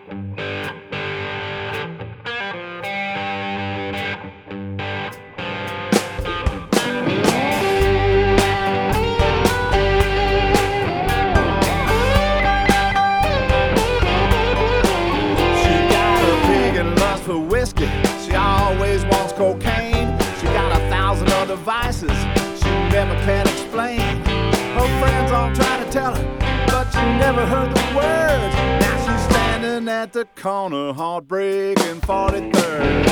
For whiskey, she always wants cocaine. She got 1,000 other vices she never can explain. Her friends all try to tell her, but she never heard the words. Now she's standing at the corner, heartbreaking 43rd.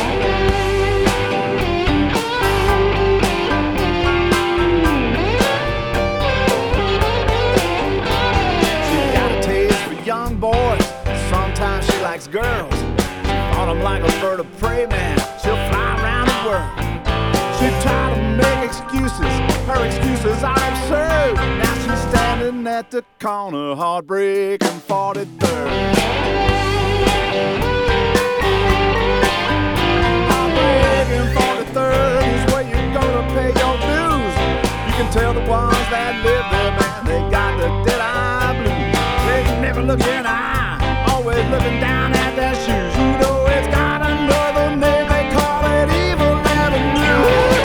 She got a taste for young boys. Sometimes she likes girls. On them like a bird of prey, man, she'll fly around the world. She tried to make excuses, her excuses are absurd. Now she's standing at the corner, heartbreaking 43rd. Heartbreaking 43rd is where you're gonna pay your dues. You can tell the ones that live there, man, they got the dead-eye blues. They never look you in the eye, always looking down at their shoes. You know it's got another name, they call it Evil Avenue.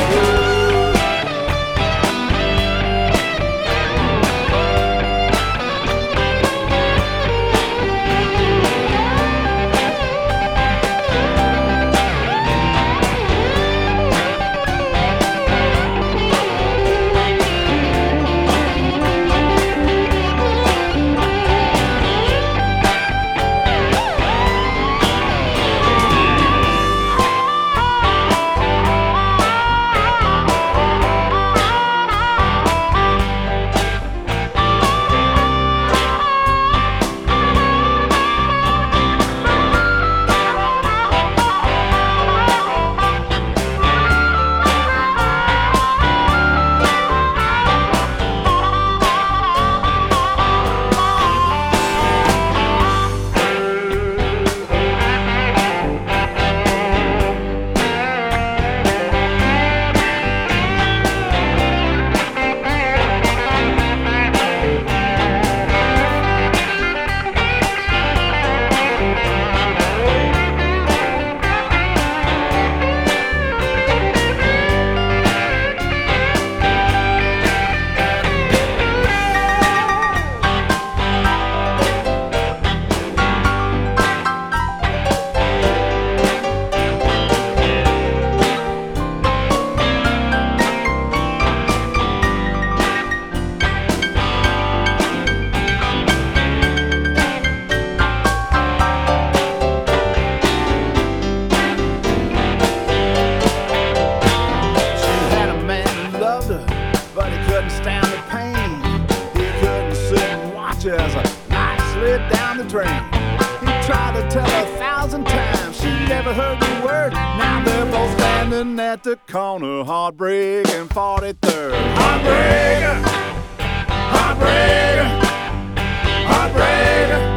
As a light slid down the drain, he tried to tell her 1,000 times, she never heard the word. Now they're both standing at the corner, heartbreaking 43rd. Heartbreaker, heartbreaker, heartbreaker.